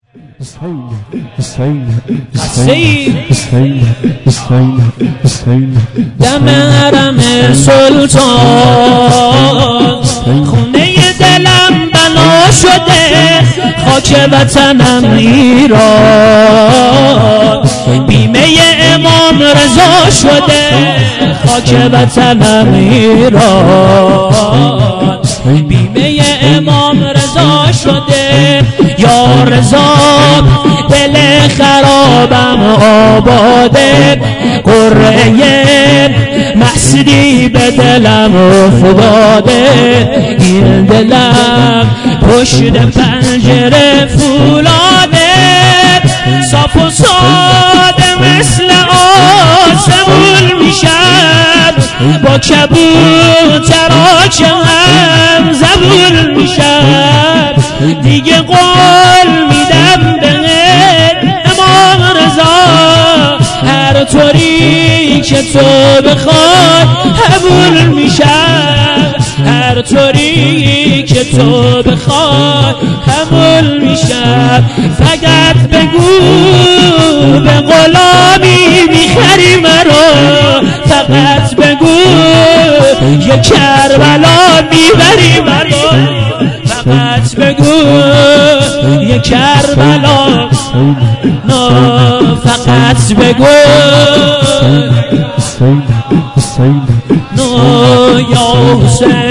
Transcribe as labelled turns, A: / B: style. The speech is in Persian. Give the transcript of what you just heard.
A: دم حرم سلطان خونه دلم بنا شده، خاک وطنم ایران، بیمه امام رضا شده، خاک وطنم ایران، بیمه امام رضا شده. یا رضا دل خرابم آباده، قره محسدی به دلم افتاده، این دلم پشت پنجره فولاده، صاف و ساده مثل آسمون میشد، با کبوترها که هم زبون میشد، دیگه قول میدم به امام رضا، هر طوری که تو بخوای قبول میشد، هر طوری که تو بخوای قبول میشد. فقط بگو به غلامی میخری مرا، فقط بگو یه کربلا میبری مرا، فقط بگو یه کربلا، نه فقط بگو نه یا حسین.